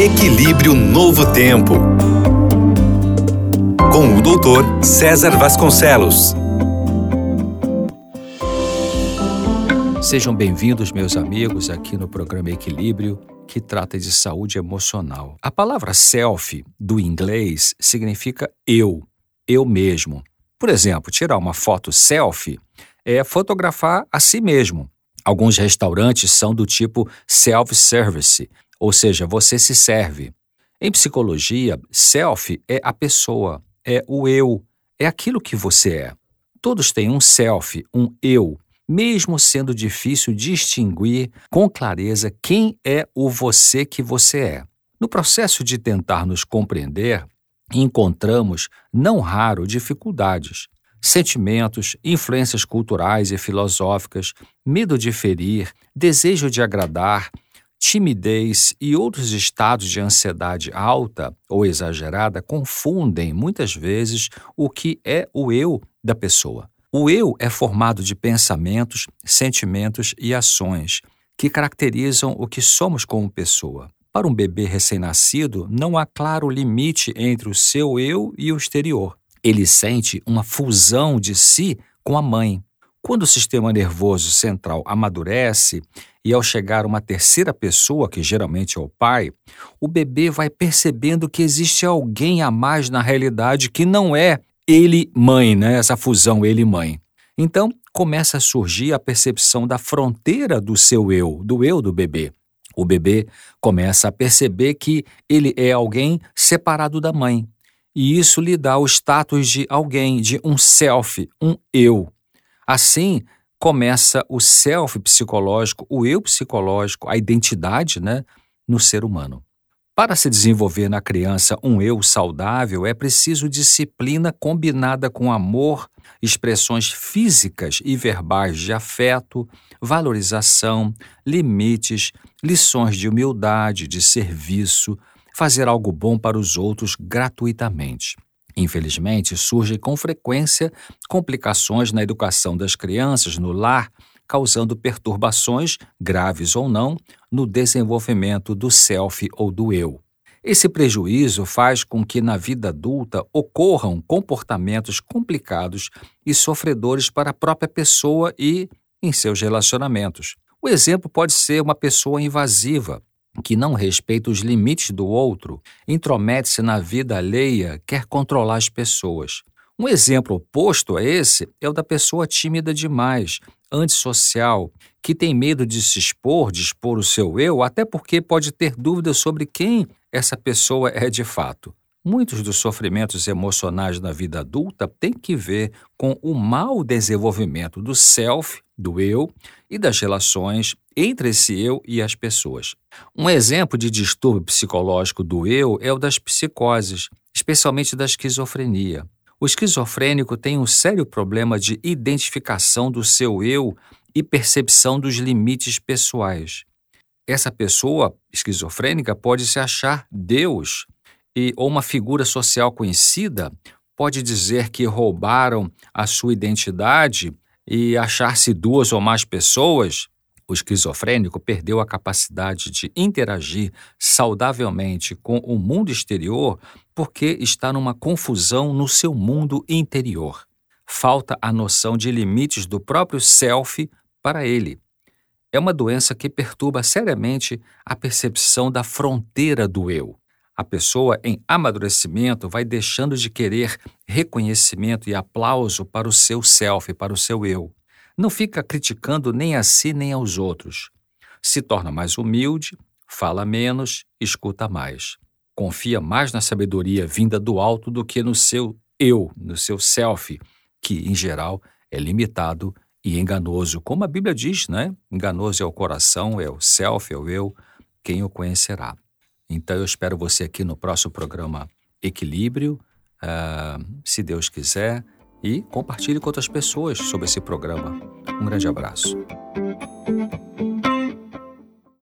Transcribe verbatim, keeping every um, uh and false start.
Equilíbrio Novo Tempo, com o doutor César Vasconcelos. Sejam bem-vindos, meus amigos, aqui no programa Equilíbrio, que trata de saúde emocional. A palavra self, do inglês, significa eu, eu mesmo. Por exemplo, tirar uma foto selfie é fotografar a si mesmo. Alguns restaurantes são do tipo self-service, ou seja, você se serve. Em psicologia, self é a pessoa, é o eu, é aquilo que você é. Todos têm um self, um eu, mesmo sendo difícil distinguir com clareza quem é o você que você é. No processo de tentar nos compreender, encontramos, não raro, dificuldades. Sentimentos, influências culturais e filosóficas, medo de ferir, desejo de agradar, timidez e outros estados de ansiedade alta ou exagerada confundem muitas vezes o que é o eu da pessoa. O eu é formado de pensamentos, sentimentos e ações que caracterizam o que somos como pessoa. Para um bebê recém-nascido, não há claro limite entre o seu eu e o exterior. Ele sente uma fusão de si com a mãe. Quando o sistema nervoso central amadurece e ao chegar uma terceira pessoa, que geralmente é o pai, o bebê vai percebendo que existe alguém a mais na realidade que não é ele-mãe, né? Essa fusão ele-mãe. Então, começa a surgir a percepção da fronteira do seu eu, do eu do bebê. O bebê começa a perceber que ele é alguém separado da mãe. E isso lhe dá o status de alguém, de um self, um eu. Assim, começa o self psicológico, o eu psicológico, a identidade, né, no ser humano. Para se desenvolver na criança um eu saudável, é preciso disciplina combinada com amor, expressões físicas e verbais de afeto, valorização, limites, lições de humildade, de serviço, fazer algo bom para os outros gratuitamente. Infelizmente, surgem com frequência complicações na educação das crianças no lar, causando perturbações, graves ou não, no desenvolvimento do self ou do eu. Esse prejuízo faz com que na vida adulta ocorram comportamentos complicados e sofredores para a própria pessoa e em seus relacionamentos. O exemplo pode ser uma pessoa invasiva, que não respeita os limites do outro, intromete-se na vida alheia, quer controlar as pessoas. Um exemplo oposto a esse é o da pessoa tímida demais, antissocial, que tem medo de se expor, de expor o seu eu, até porque pode ter dúvidas sobre quem essa pessoa é de fato. Muitos dos sofrimentos emocionais na vida adulta têm que ver com o mau desenvolvimento do self, do eu, e das relações entre esse eu e as pessoas. Um exemplo de distúrbio psicológico do eu é o das psicoses, especialmente da esquizofrenia. O esquizofrênico tem um sério problema de identificação do seu eu e percepção dos limites pessoais. Essa pessoa esquizofrênica pode se achar Deus, e ou uma figura social conhecida pode dizer que roubaram a sua identidade e achar-se duas ou mais pessoas. O esquizofrênico perdeu a capacidade de interagir saudavelmente com o mundo exterior porque está numa confusão no seu mundo interior. Falta a noção de limites do próprio self para ele. É uma doença que perturba seriamente a percepção da fronteira do eu. A pessoa em amadurecimento vai deixando de querer reconhecimento e aplauso para o seu self, para o seu eu. Não fica criticando nem a si nem aos outros. Se torna mais humilde, fala menos, escuta mais. Confia mais na sabedoria vinda do alto do que no seu eu, no seu self, que, em geral, é limitado e enganoso. Como a Bíblia diz, né? Enganoso é o coração, é o self, é o eu, quem o conhecerá. Então, eu espero você aqui no próximo programa Equilíbrio, uh, se Deus quiser, e compartilhe com outras pessoas sobre esse programa. Um grande abraço.